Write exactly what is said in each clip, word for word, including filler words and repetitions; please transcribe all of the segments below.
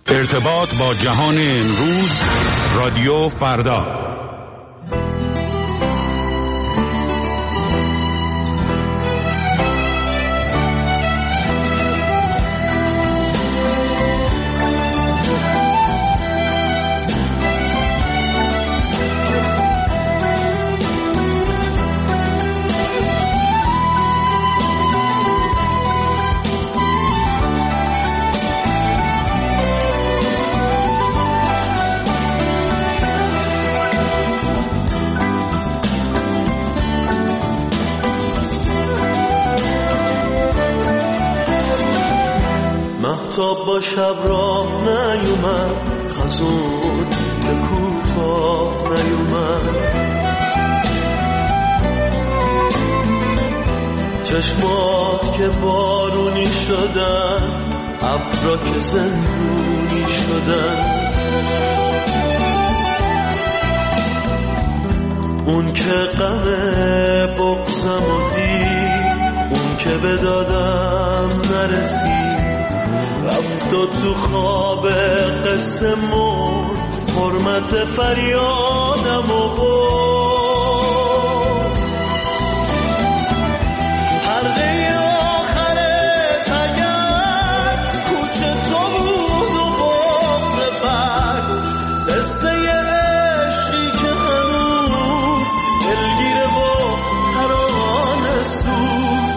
ارتباط با جهان امروز، رادیو فردا. مهتاب با شب راه نیومد، خزون به کوتاه نیومد. چشمات که بارونی شدن، ابرا که زندونی شدن. اون که غم بغضمو دید، اون که به دادم نرسید، رفت و تو خواب قصه مرد، حرمت فریادم و برد. حلقه آخرت اگر کوچه تو بود و بغض برد، قصه عشقی که هنوز دلگیره و ترانه سوز.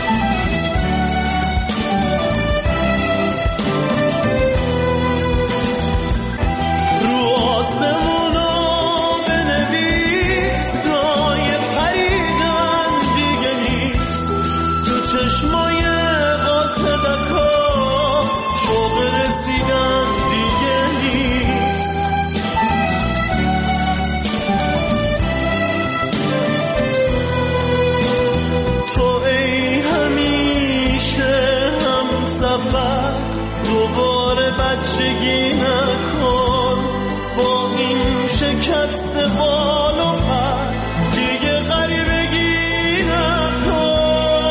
دوباره بچگی نکن، با این شکست بال و پر دیگه غریبگی نکن.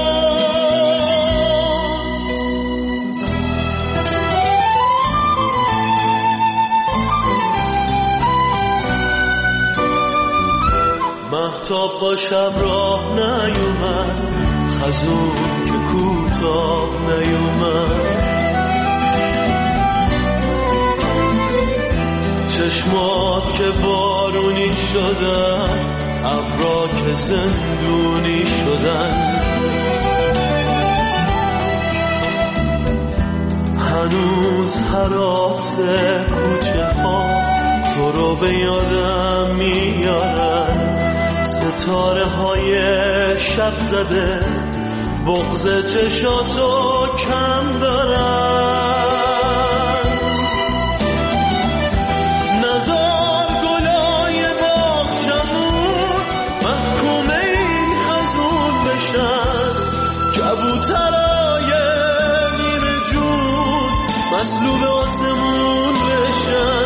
مهتاب با شب راه نیومد، خزون که کوتاه نیومد. چشمات که بارونی شدن، ابرا که زندونی شدن. هنوز هراس کوچه ها تو رو به یادم میارن، ستاره های شب زده بغض چشاتو کم دارن. کبوترای نیمه جون مسلوب آسمون بشن.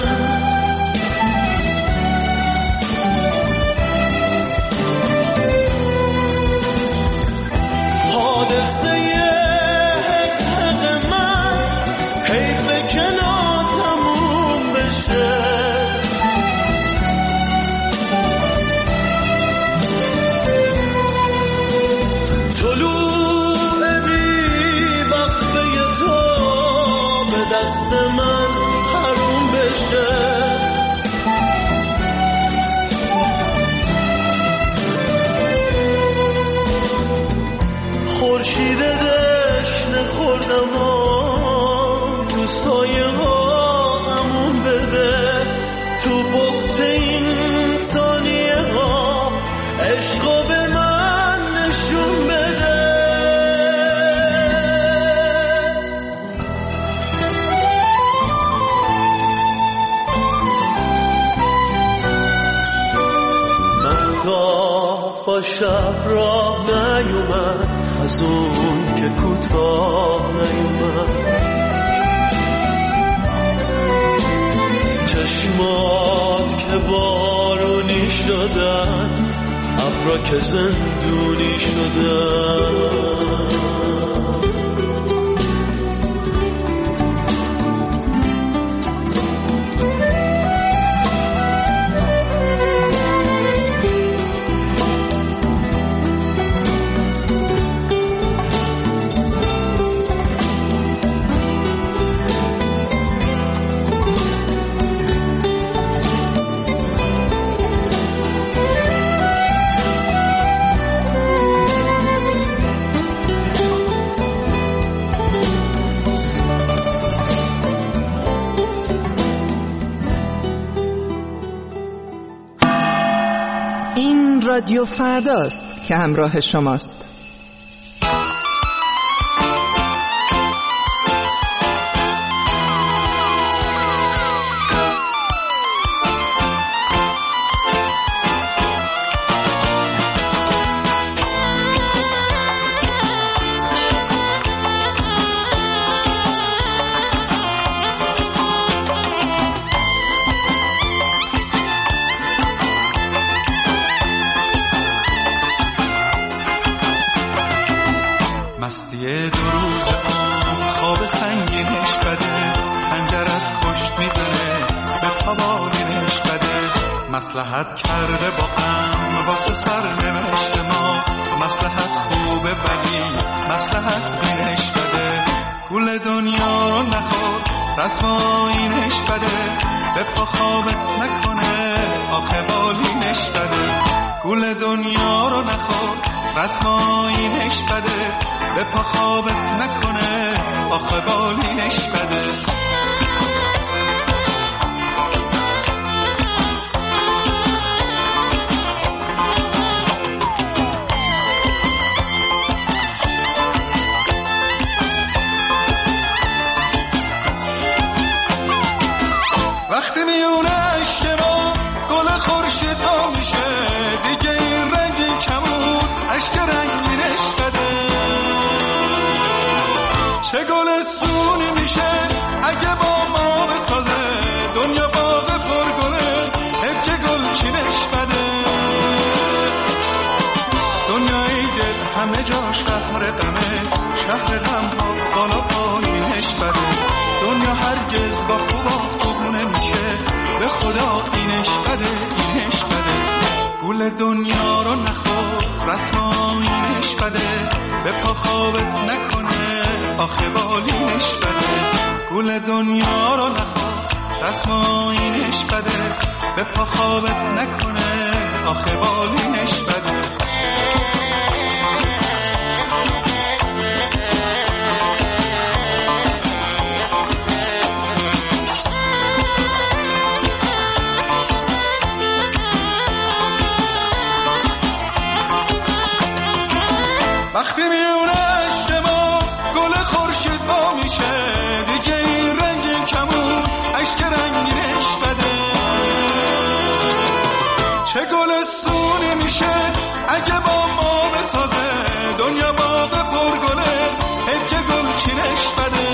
حادثه حق من حیف که ناتموم بشه. دست من حروم بشه. خورشید دشنه خوردم و تو سایه ها امون بده، تو بخت این ثانیه ها عشقو به من نشون بده. با شب راه نیومد، خزون که کوتاه نیومد. چشمات که بارونی شدن، ابرا که زندونی شدن. رادیو فرداست که همراه شماست. مستی دو روز آن خواب سنگینش بده، خنجر از پشت میزنه به پاوالینش بده. مصلحت کرده با هم واسه سرنوشت ما، مصلحت خوبه ولی مصلحت بینش بده. گول دنیا رو نخور رسوایینش بده، به پا خوابت نکنه آخه بالینش بده. گول دنیا رو نخور رسوایینش بده، به پا خوابت نکنه آخه بالینش بده. وقتی میونه عشق ما گل خورشید ها میشه، دیگه این رنگی کمون عشق رنگینش بده. چه گل سونی میشه اگه با ما بسازه، دنیا باغ پرگله حیف که گل چینش بده. دنیای دل همه جاش قهر غمه، شهر غم ها بالا پایینش بده. دنیا هرگز با خوبا خوب نمیشه، به خدا اینش بده اینش بده. گول دنیا رو نخور رسوایینش بده، به پا خوابت نکنه آخه بالینش بده. گول دنیا رو نخور رسوایینش بده، به پا خوابت نکنه آخه بالینش بده. وقتی میونه عشق ما گل خورشید ها میشه، دیگه این رنگی کمون عشق رنگینش بده. چه گل سونی میشه اگه با ما بسازه، دنیا باغ پرگله حیف که گل چینش بده.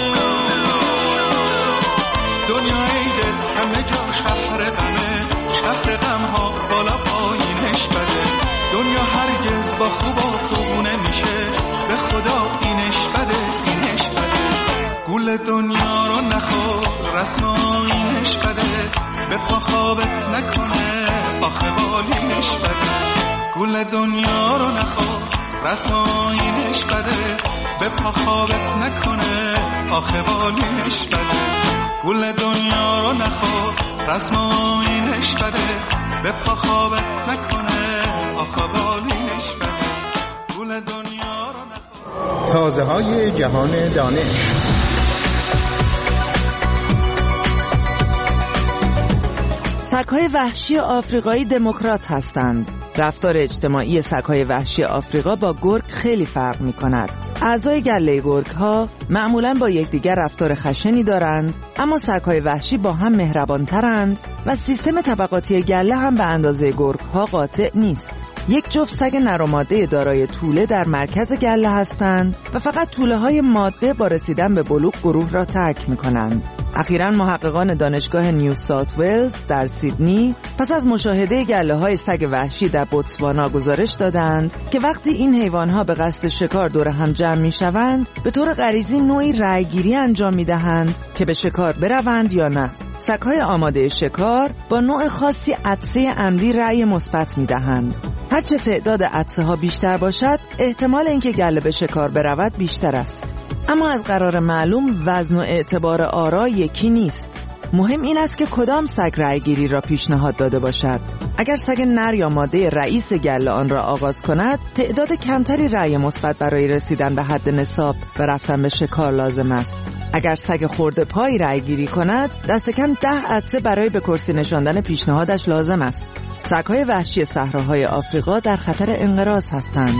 دنیای دل همه جا شهر غمه، شهر غم ها بالا پایینش بده. دنیا هرگز با خوبا خوبونه میشه، به خدا اینش بده اینش بده. گول دنیا رو نخور رسوایینش بده، به پا خوابت نکنه آخه بالینش بده. گول دنیا رو نخور رسوایینش بده، به پا خوابت نکنه آخه بالینش بده. گول دنیا رو نخور رسوایینش بده، به پا خوابت نکنه آخه بالینش بده. گول دنیا رو نخور. تازه های جهان دانش. سگ‌های وحشی آفریقایی دموکرات هستند. رفتار اجتماعی سگ‌های وحشی آفریقا با گرگ خیلی فرق می‌کند. اعضای گله گرگ‌ها معمولاً با یکدیگر رفتار خشنی دارند، اما سگ‌های وحشی با هم مهربان‌ترند و سیستم طبقاتی گله هم به اندازه گرگ‌ها قاطع نیست. یک جفت سگ نر و ماده دارای توله در مرکز گله هستند و فقط توله‌های ماده با رسیدن به بلوغ گروه را ترک می‌کنند. اخیراً محققان دانشگاه نیو ساوت ولز در سیدنی پس از مشاهده گله‌های سگ وحشی در بوتسوانا گزارش دادند که وقتی این حیوان‌ها به قصد شکار دور هم جمع می‌شوند، به طور غریزی نوعی رأی‌گیری انجام می‌دهند که به شکار بروند یا نه. سگ‌های آماده شکار با نوع خاصی عطسه عمدی رأی مثبت می‌دهند. هرچه تعداد عطسه‌ها بیشتر باشد، احتمال اینکه گله به شکار برود بیشتر است. اما از قرار معلوم وزن و اعتبار آرا یکی نیست. مهم این است که کدام سگ رأی‌گیری را پیشنهاد داده باشد. اگر سگ نر یا ماده رئیس گله آن را آغاز کند، تعداد کمتری رأی مثبت برای رسیدن به حد نصاب و رفتن به شکار لازم است. اگر سگ خرده پای رأی‌گیری کند، دست کم ده عطسه برای به کرسی نشاندن پیشنهادش لازم است. سگ‌های وحشی صحراهای آفریقا در خطر انقراض هستند.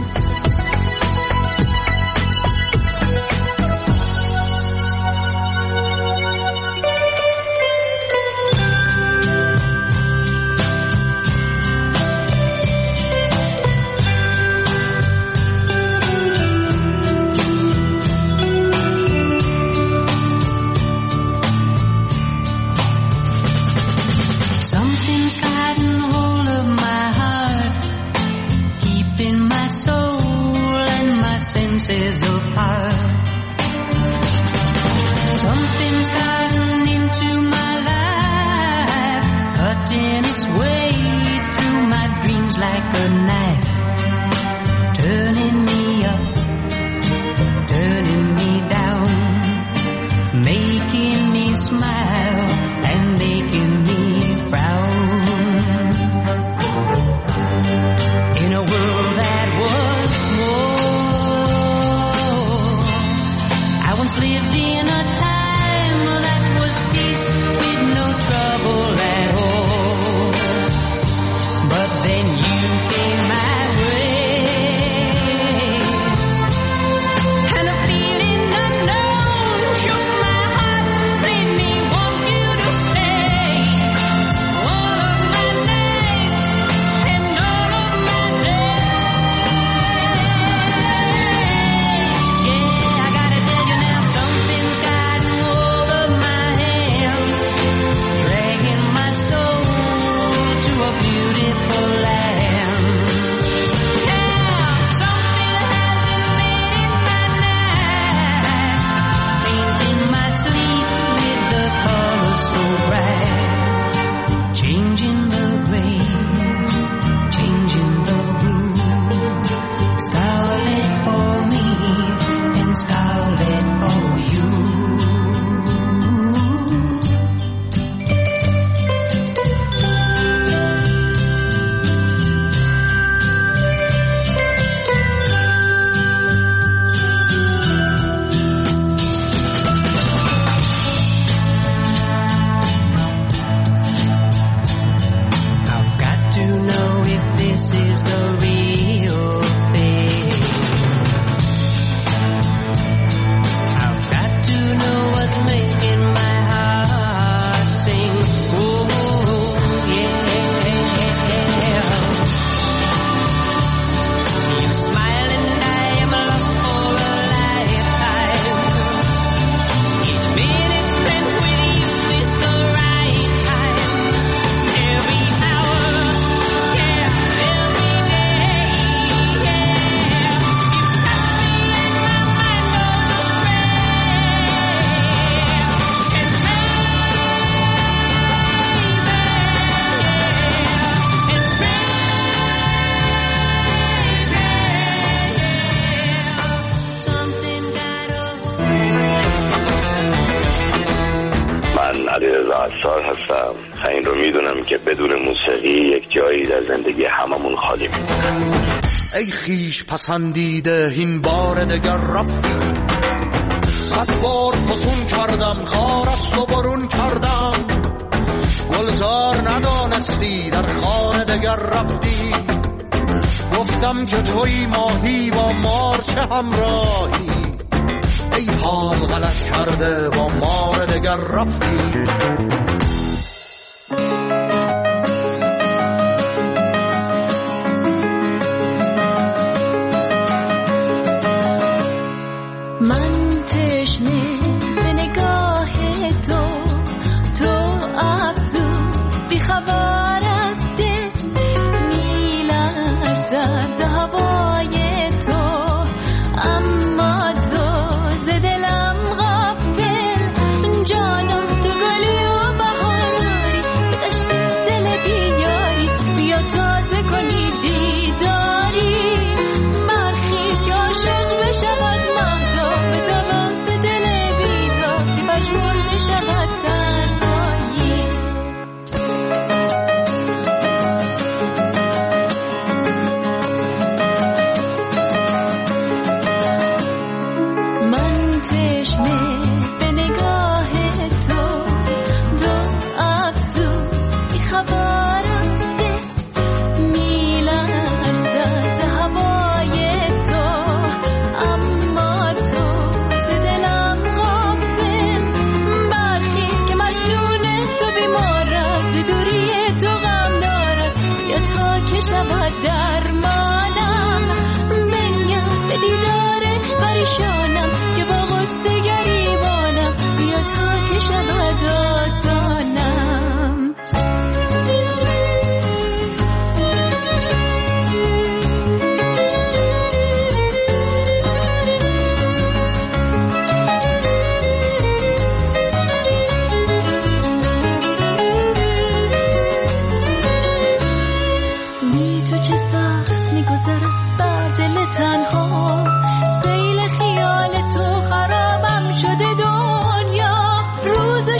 هستم. این رو میدونم که بدون موسیقی یک جایی در زندگی هممون خالی میمونه. ای خیش پسندیده این بار دگر رفتی، صد بار فسون کردم خارست و برون کردم، گلزار ندانستی در خانه دگر رفتی، گفتم که توی ماهی با مار چه همراهی، ای حال غلط کرده با مار دگر رفتی. جانم تو گلی و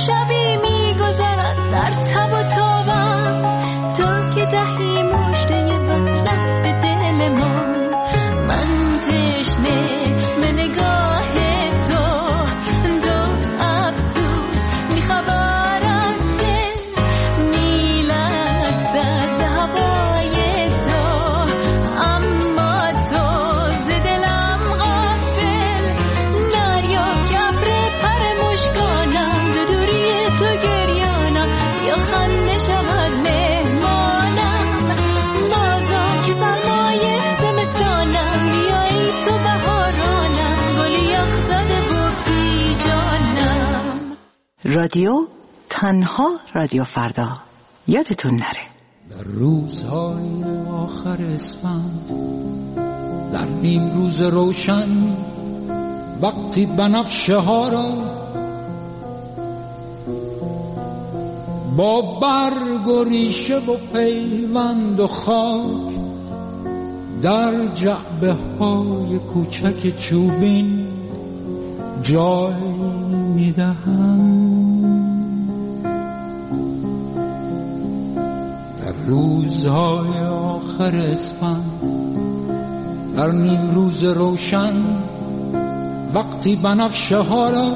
شبی میگذرد در تب و تابم تا که دهی مژده وصلت به دل ما. من تشنه به نگاه تو دو افسوس میخبر از دل میلرزد هوای تو، اما تو ز دلم غافل دریا کبر پر مشکانم، ز دوری تو گریانم یا خنده شود مهمانم. بازا که سرمایه زمستانم بیایی تو بهارانم، گلی یخ زده و بی جانم. رادیو تنها رادیو فردا، یادتون نره. در روزهای آخر اسفند، در نیم روز روشن، وقتی بنفشه ها را با برگ و ریشه و پیوند و خاک در جعبه های کوچک چوبین جای میدهم. در روزهای آخر اسفند، در نیم روز روشن، وقتی بنفشه ها را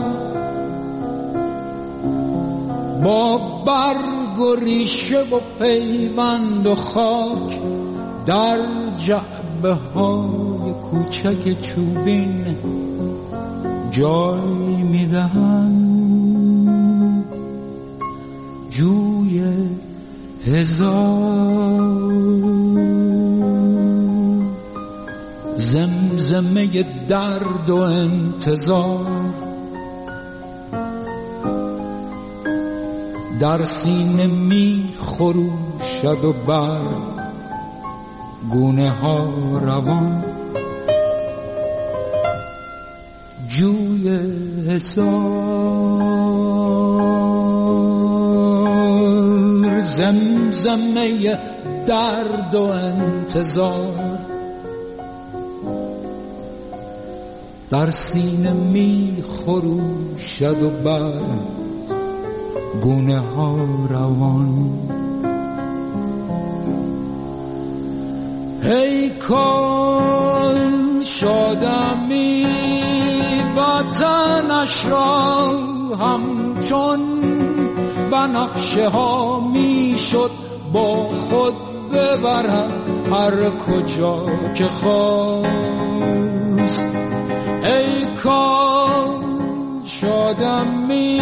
با برگ و ریشه و پیوند و خاک در جعبه های کوچک چوبین جای میدهم. جوی هزار زمزمه درد و انتظار در سینه می خروشد و بر گونه ها روان. جوی هزار زمزمه درد و انتظار در سینه می خروشد و بر گونه ها روان. ای کاش آدمی وطنش را همچون بنفشه ها می شد با خود ببرد هر کجا که خواست. ای کاش آدمی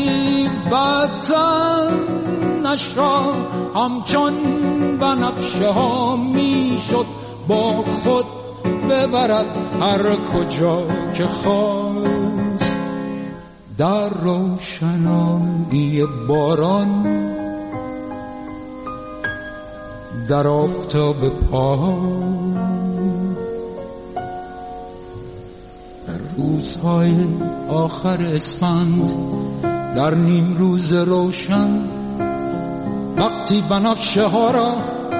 وطنش را همچون بنفشه ها می شد با خود ببرد هر کجا که خواست. در روشنایی باران، در آفتاب پایان، در روزهای آخر اسفند، در نیم روز روشن، وقتی بنفشه ها را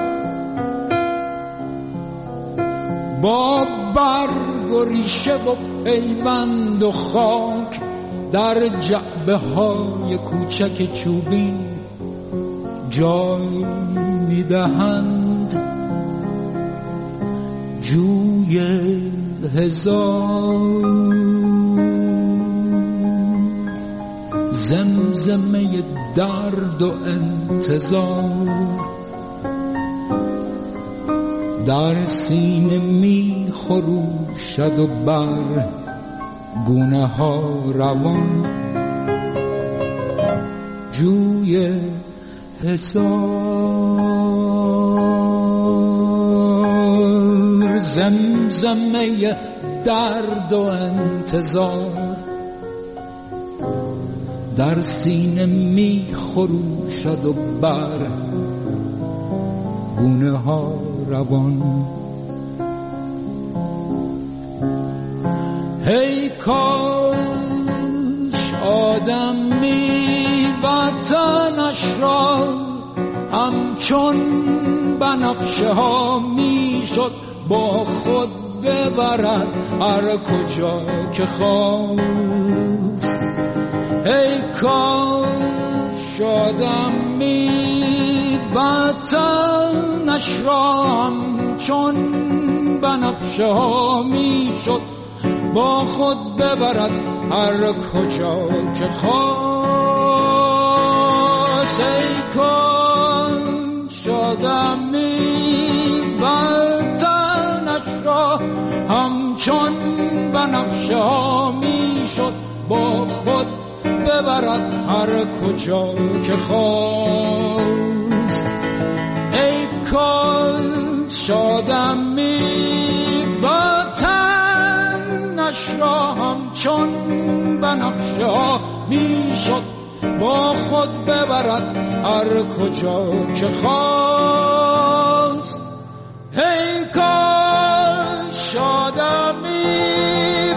با برگ و ریشه و پیوند و خاک در جعبه های کوچک چوبین جای میدهند. جوی هزار زمزمه درد و انتظار در سینه می خروشد و بر گونه ها روان. جوی هزار زمزمه درد و انتظار در سینه می خروشد و بر گونه ها روان. ای کاش آدمی وطنش را همچون بنفشه ها می شد با خود ببرد هر کجا که خواست. ای کاش آدمی وطنش را همچون بنفشه ها می شد با خود ببرد هر کجا که خواست. ای کاش آدمی وطنش را همچون بنفشه ها می شد با خود ببرد هر کجا که خواست. ای کاش آدمی وطنش را همچون بنفشه ها می شد با خود ببرد هر کجا که خواست. ای کاش آدمی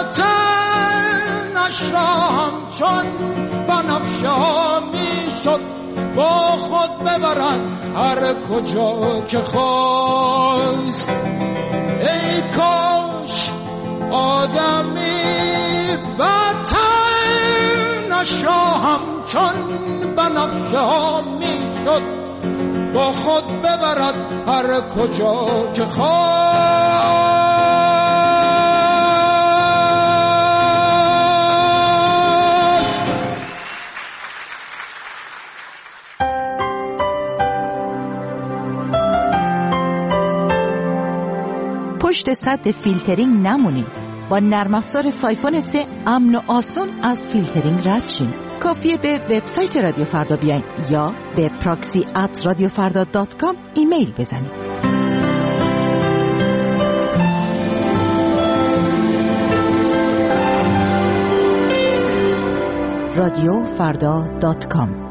وطنش را همچون بنفشه ها می شد با خود ببرد هر کجا که خواست. ای کاش آدمی وطنش را همچون بنفشه ها می شد با خود ببرد هر کجا که خواست. پشت سد فیلترینگ نمونیم. با نرم افزار سایفون سه امن و آسون از فیلترینگ رد شیم. کافیه به وبسایت رادیو فردا بیاین یا به پراکسی ات رادیو فردا دات کام ایمیل بزنید. رادیو فردا دات کام.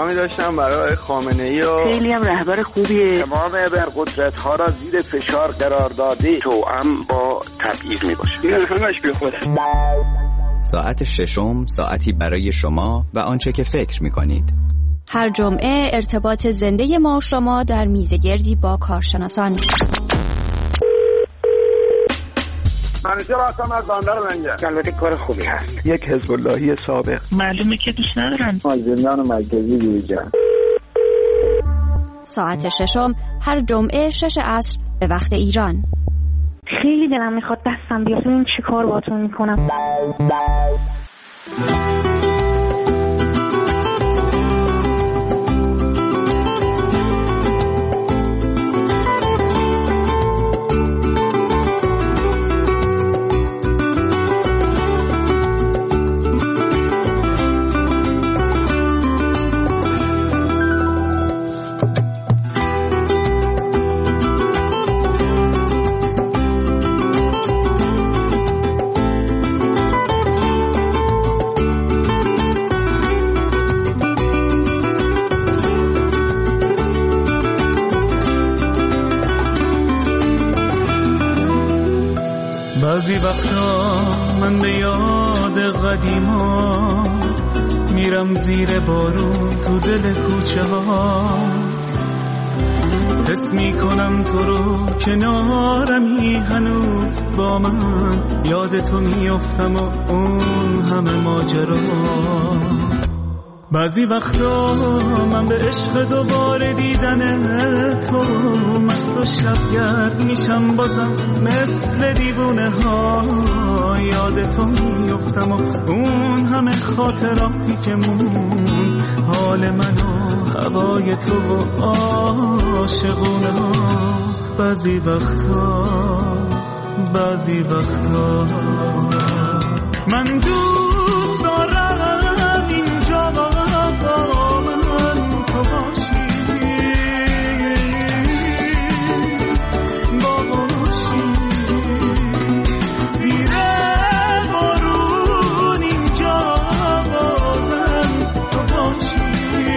پیغامی داشتم برای خامنه‌ای و خیلی هم رهبر خوبیه. تمام ابرقدرت‌ها را زیر فشار قرار داده توأم با تبعیض میباشه. این همش بی خوده. ساعت ششم ساعتی برای شما و آنچه که فکر می‌کنید. هر جمعه ارتباط زنده ما و شما در میزگردی با کارشناسان. منیجر هستم از بندر منجر. البته کار خوبی هست. یک حزب اللهی سابق. معلومه که دوست ندارن. از زندان مرکزی بیرون. ساعت ششم هر جمعه شش عصر به وقت ایران. خیلی دلم میخواد دستم بیاد ببین چی کار باتون میکنم. بعضی وقتا من به یاد قدیما میرم زیر بارون تو دل کوچه ها، حس میکنم تو رو کنارمی هنوز با من، یاد تو میافتم و اون همه ماجرا. بعضی وقتا من به عشق دوباره دیدن تو مست و شبگرد میشم بازم مثل دیوونه ها، یاد تو میافتم و اون همه خاطراتی که مون، حال من و هوای تو و عاشقونه ها. بعضی وقتا بعضی وقتا من دوست دارم اینجا با من تو باشی، باشی زیر بارون اینجا بازم تو باشی،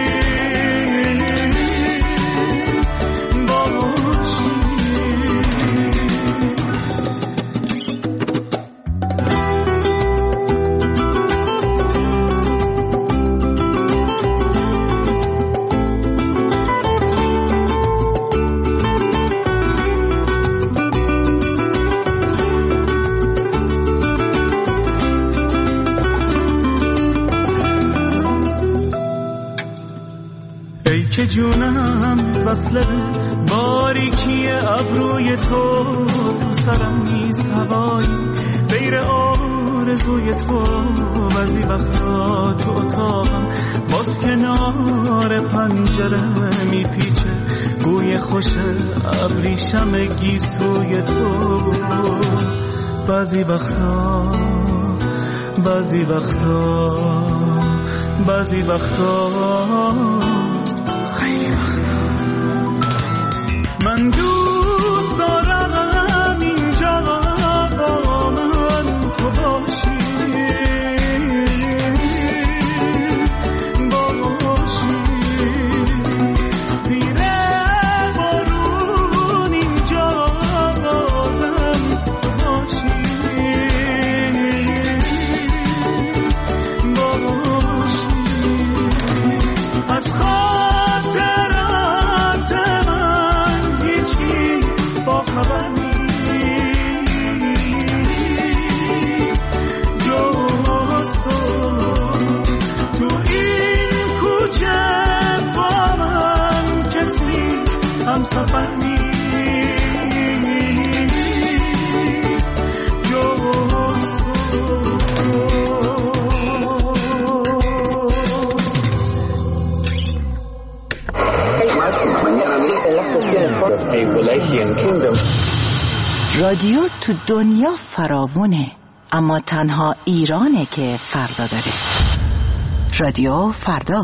باشی. که جونم وصله باریکی ابروی تو، تو سرم نیست هوایی غیر آرزوی تو. بعضی وقتا تو اتاقم باز کنار پنجره میپیچه بوی خوش ابریشم گیسوی تو. بعضی وقتا بعضی وقتا بعضی وقتا من دوست دارم اینجا با من تو باشی، باشی زیر بارون اینجا بازم تو باشی، باشی از خاطرات من هیچی با خبر نیست جز تو. تو این کوچه با من کسی هم سفر نیست جز رادیو تو دنیا فراوونه، اما تنها ایرانه که فردا داره. رادیو فردا.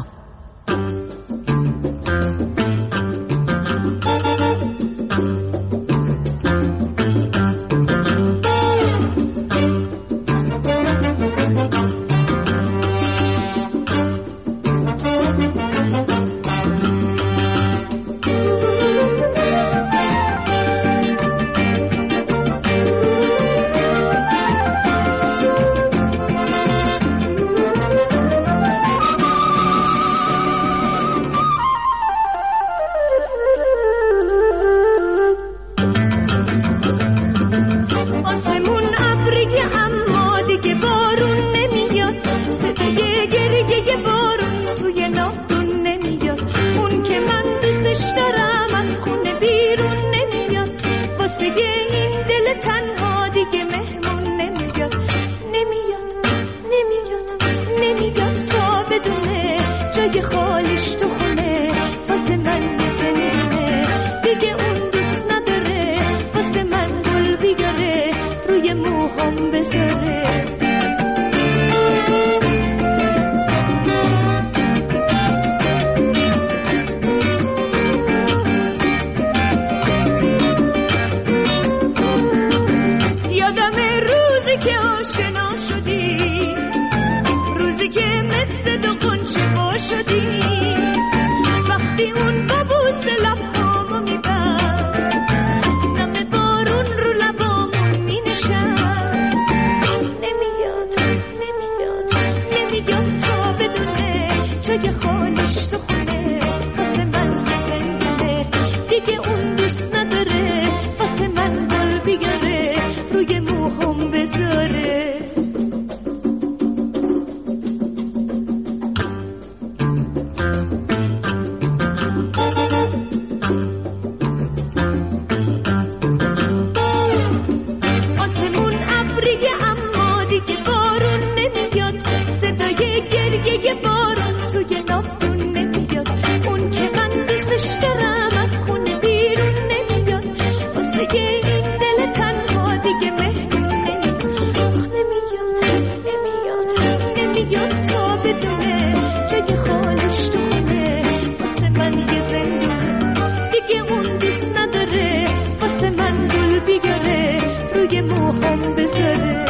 خالش تو خونه واسه من زندونه دیگه اون دوست نداره واسه من گل بیاره روی موهام بذاره یادم روزی که آشنا شدی روزی که مثل دو قنچه با شدی وقتی اون با بوس لبهامو میبست نم بارون رو لبامون مینشست نمیاد نمیاد نمیاد تا بدونه جای خالش تو خونه واسه من زندونه دیگه اون دوست نداره واسه من گل بیاره روی موهام بذاره آسمون ابریه اما دیگه بارون نمیاد صدای گریه بارون توی ناودون نمیاد اون که من دوستش دارم از خونه بیرون نمیاد واسه این دل تنها دیگه مهرون نمیاد نمیاد نمیاد نمیاد تا بدونه جای خالش تو خونه واسه من یه زندونه دیگه اون دوست نداره واسه من گل بیاره روی موهام بذاره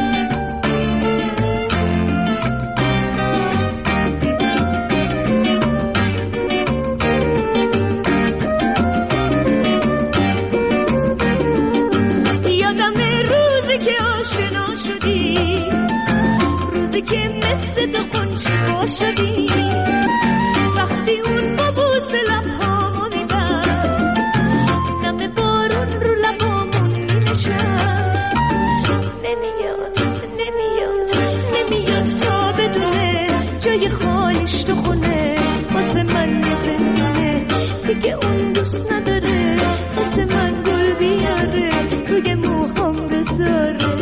یادم روزی که آشنا شدی روزی که مثل دو قنچه با شدی وقتی اون با بوس لبهامو میبست نم بارون رو لبامون مینشست نمیاد نمیاد نمیاد تا بدونه جای خالش تو خونه واسه من زندونه دیگه اون دوست نداره واسه من گل بیاره روی موهام بذاره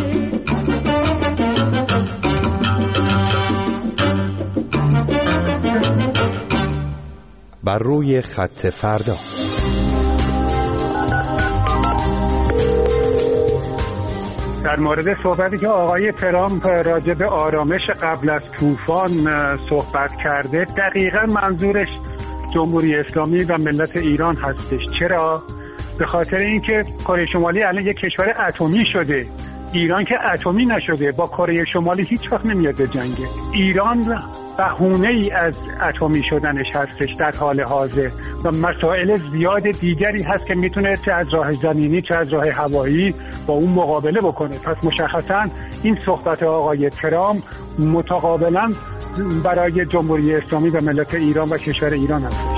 بر روی خط فردا. در مورد صحبتی که آقای ترامپ راجع به آرامش قبل از طوفان صحبت کرده، دقیقاً منظورش جمهوری اسلامی و ملت ایران هستش. چرا؟ به خاطر اینکه کره شمالی الان یک کشور اتمی شده، ایران که اتمی نشده، با کره شمالی هیچ وقت نمیاد به جنگه. ایران بهونه ای از اتمی شدنش هستش در حال حاضر و مسائل زیاد دیگری هست که میتونه چه از راه زمینی چه از راه هوایی با اون مقابله بکنه. پس مشخصا این صحبت آقای ترامپ متقابلا برای جمهوری اسلامی و ملت ایران و کشور ایران هستش.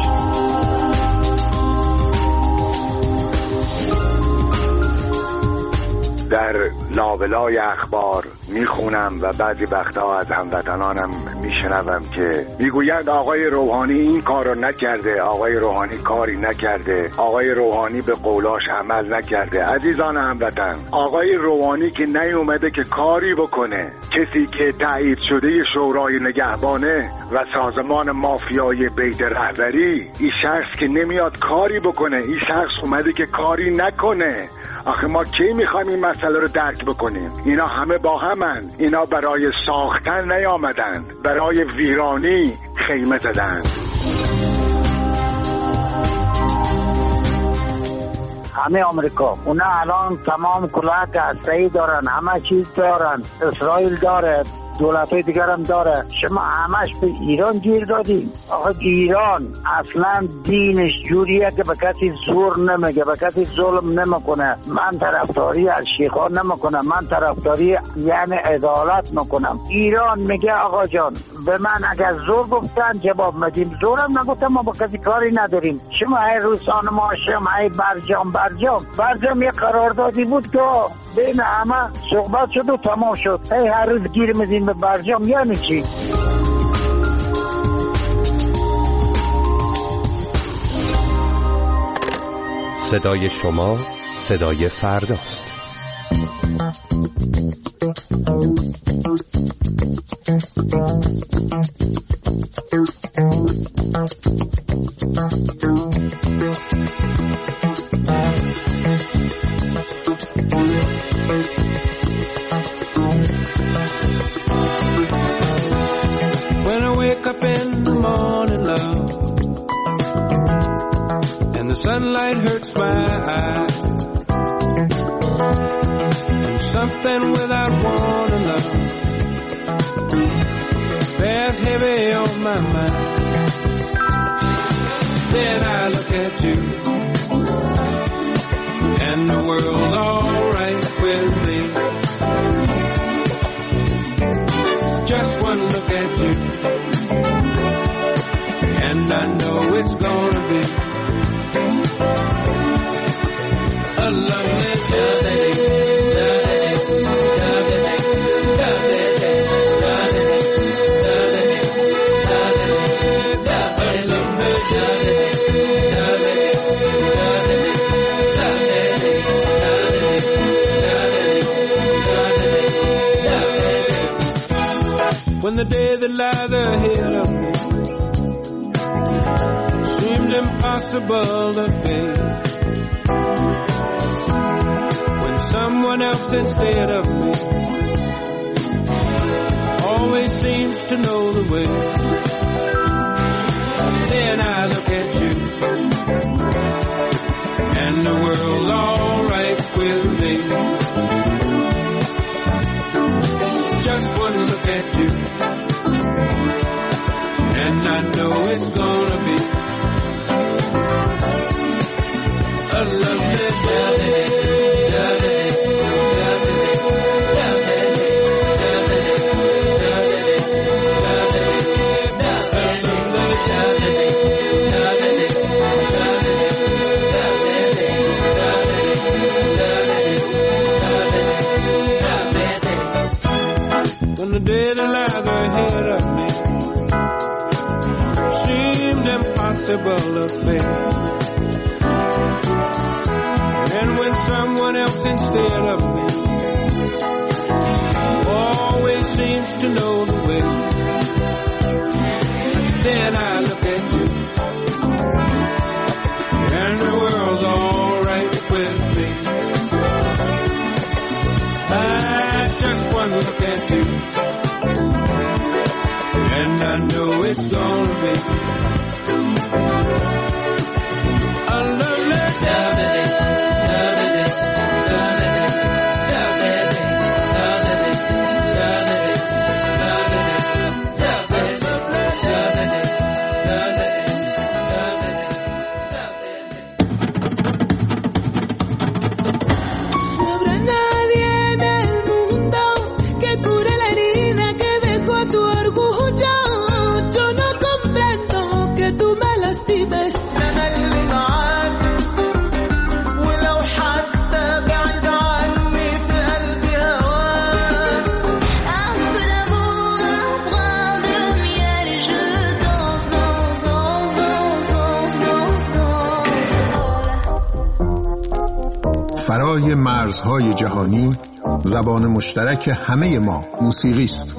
در ناولای اخبار میخونم و بعضی وقتها از هموطنانم میشنوم که میگویند آقای روحانی این کارو نکرده، آقای روحانی کاری نکرده، آقای روحانی به قولاش عمل نکرده. عزیزان هموطن، آقای روحانی که نیومده که کاری بکنه، کسی که تایید شده شورای نگهبانه و سازمان مافیای بیت رهبری، این شخص که نمیاد کاری بکنه، این شخص اومده که کاری نکنه. آخه ما کی میخوایم این مسئله رو درک بکنیم؟ اینا همه با همن، اینا برای ساختن نیامدند، برای ویرانی خیمه زدند. همه آمریکا اونا الان تمام کلاهک هسته‌ای دارن، همه چیز دارن، اسرائیل داره، دولت‌های دیگر هم داره. شما همش به ایران گیر دادیم. آخه ایران اصلا دینش جوریه که به کسی زور نمیگه، به کسی ظلم نمیکنه. من طرفداری از شیخا نمیکنم، من طرفداری یعنی عدالت میکنم. ایران میگه آقا جان به من اگر زور گفتن جواب میدیم، زورم نگفتم ما با کسی کاری نداریم. شما ای روسان ما شما ای برجام برجام برجام یه قراردادی بود که بین همه صحبت شد و تمام شد. ای هر روز گیر میدیم به برجام، یعنی چی؟ صدای شما صدای فرداست. When I wake up in the morning, love, and the sunlight hurts my eyes, and something without warning, love, bears heavy on my mind. Then I look at you, and the world's alright with me. Just one look at you, and I know it's gonna be a lovely day. When the day that lies ahead of me seems impossible to face, when someone else instead of me always seems to know the way, then I look at you, and the world's alright with me. Just one look at you, and I know it's gonna be a lovely day. When the day that lies ahead of me seemed impossible to face, and when someone else instead of me always seems to know the way, then I look at you, and the world's alright with me. I just one look at you, and I know it's gonna be a lovely day. فرای مرزهای جهانی، زبان مشترک همه ما موسیقی است.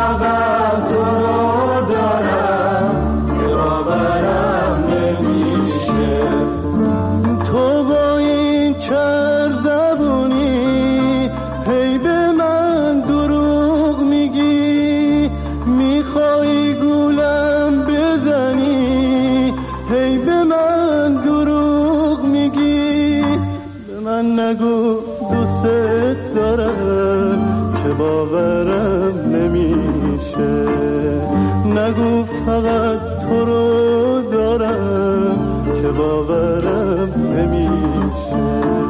فقط تو رو دارم که باورم نمیشه باورم نمیشه.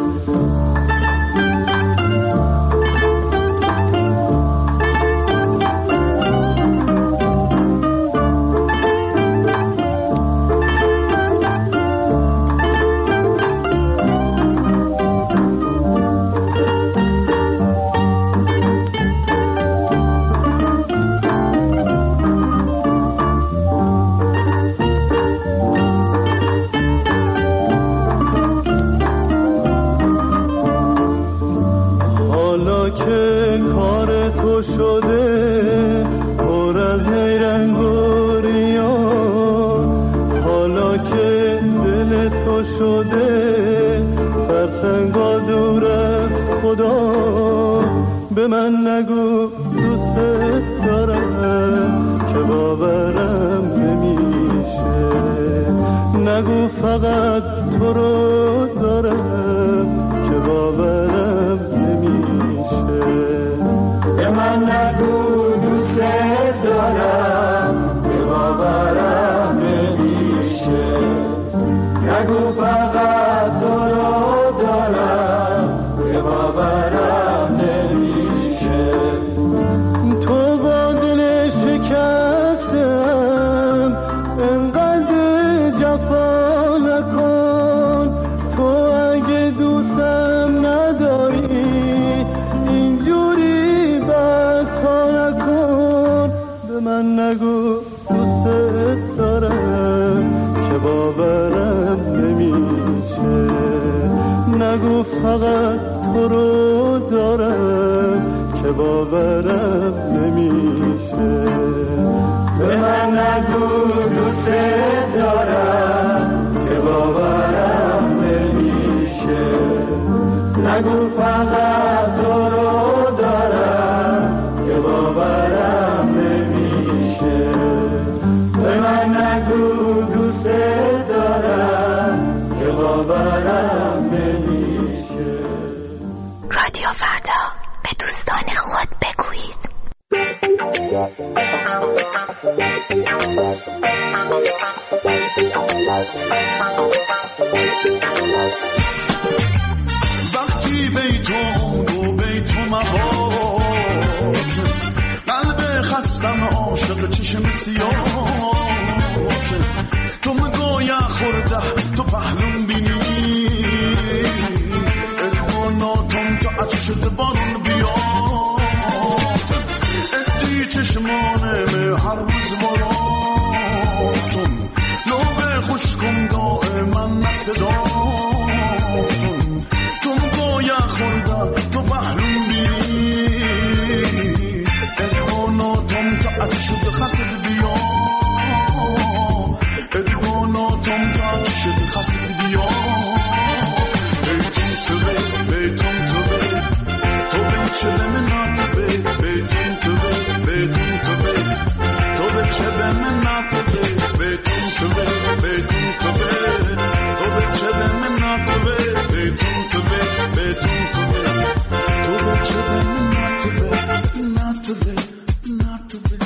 به من نگو دوست دارم که باورم نمیشه. نگو فقط تو رو دارم که باورم نمیشه. به من نگو دوست دارم که باورم نمیشه. نگو فقط تو رو دارم که باورم نمیشه. تو با دل شکستم انقدر جفا نکن. تو اگه دوستم نداری اینجوری بدکا نکن. به من نگو دوست دارم که باورم نمیشه. نگو فقط تو رو دارم که باورم نمیشه. به من نگو دوست دارم که باورم نمیشه. نگو فقط تو رو دارم که باورم نمیشه. به من نگو دوست دارم که باورم نمیشه. رادیو فردا، به دوستان خود بگویید. وقتی بیتون و بیتون مباد قلب خستم عاشق چشم سیاه. تو مگایا خورده تو پهلون بینی ادواناتم که عطش شده بارون بیاد. ادی چشمانم هر روز باراتون لوبه خوشکم دائما نصداتون. تو مگایا خورده تو پهلون بینی ادواناتم که عطش شده خسد بیاد. ادواناتم که عطش شده خسد بیاد. بیتون تو بی تو بی چه به من بی بیتون تو بی بیتون تو بی تو بی چه به من بی بیتون تو بی بیتون تو بی تو بی چه به من بی بیتون تو بی بیتون تو بی تو بی چه به من بی نه تو بی نه تو بی.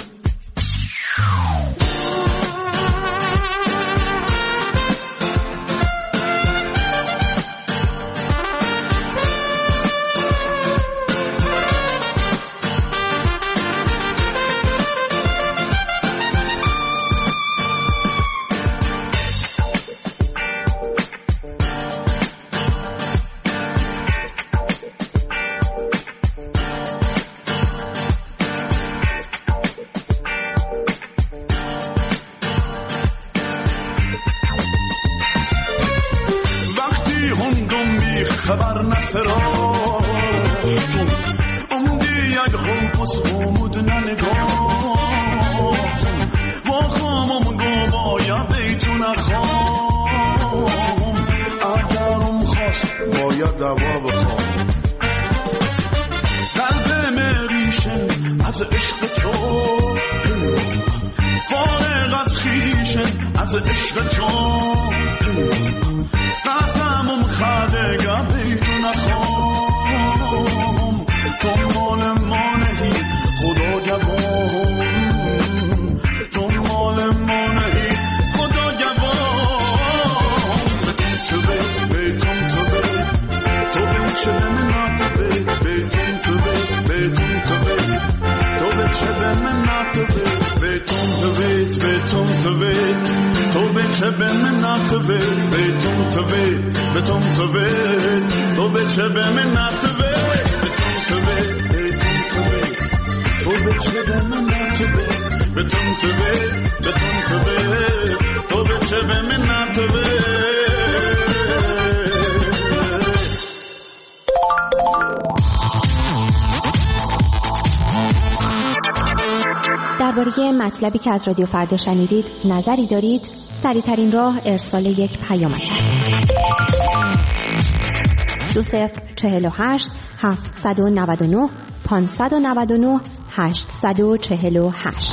خبر نسراتون امدی یک خوبس خومود ننگاتون و خامم گو باید بیتون خام. اگرم خواست باید دوا بخوام. قلب مریشن از عشق تو فارغ از خیشن از عشق تو. قسمم خدگه بیتون نخوام. تو مال ما نهی خدا گوام. تو مال ما نهی خدا گوام. به بدون تو به بدون تو به تو به چه به من نتوه بدون تو به بدون تو به تو به چه به من نتوه بدون تو به بدون تو به تو به چه به من نتوه. درباره مطلبی که از رادیو فردا شنیدید نظری دارید؟ سریع‌ترین راه ارسال یک پیامک است. دو صفر چهل و هشت هفتصد و نود و نه پانصد و نود و نه هشتصد و چهل و هشت.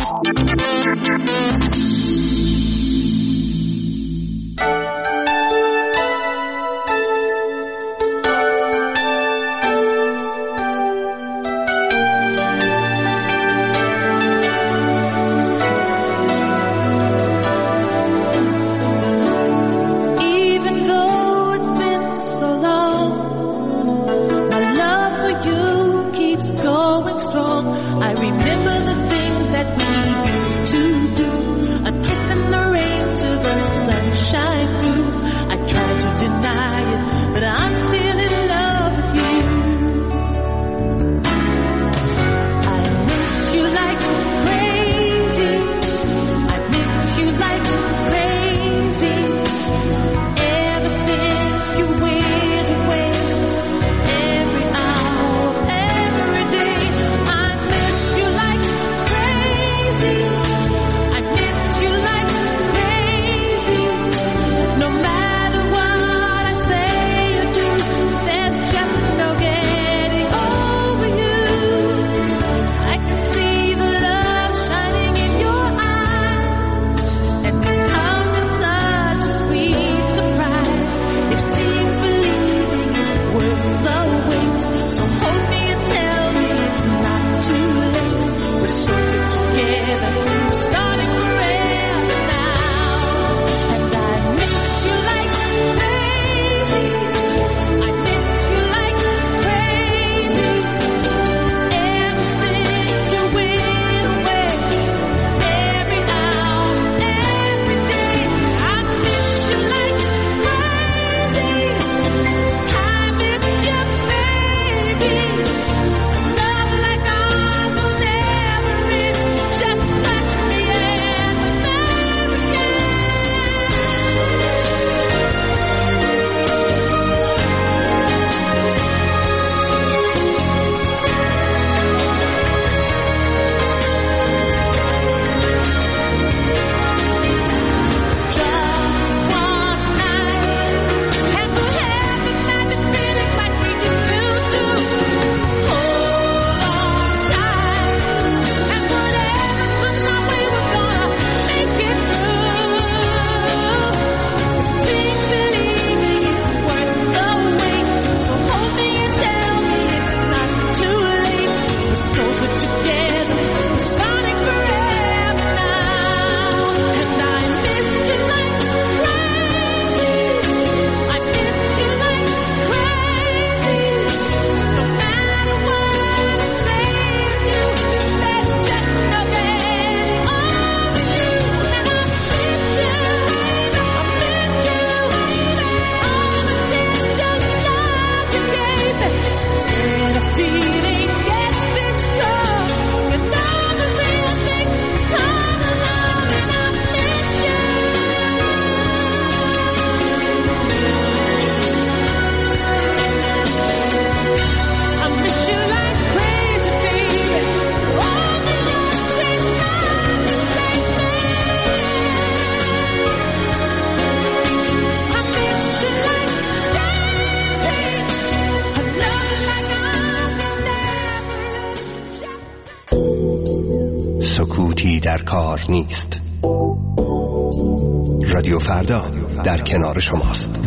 سکوتی در کار نیست. رادیو فردا در کنار شماست.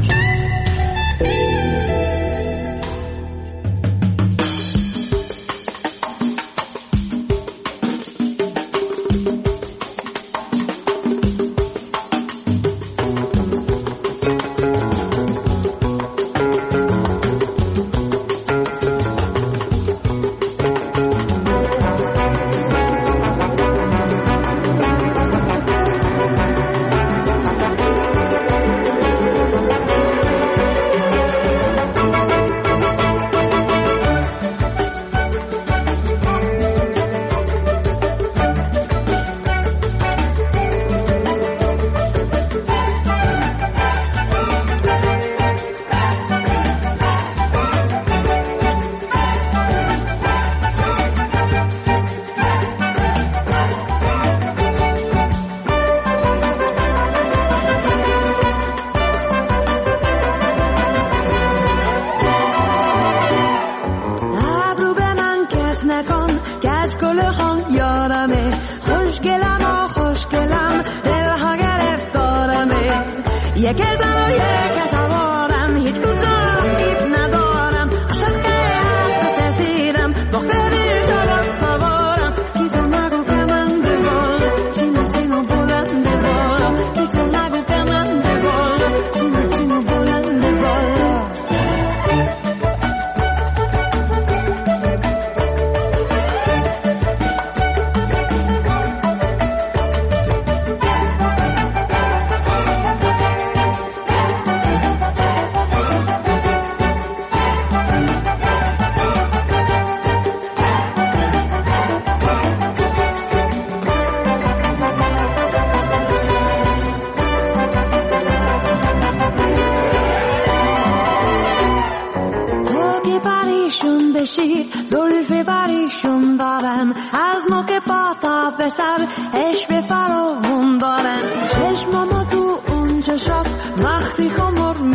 خیلی که سوارم هیچ کجا دیب ندارم عشق که هست سفیرم دختری جوان سوارم کیسو نگو که من به بالا چینو چینو بلنده بالا کیسو نگو که من به بالا چینو چینو بلنده بالا زلف بریشون دارن از نوک پا تا به سر عشق فراوون دارن چشمامو تو اون چشات وقتی خمر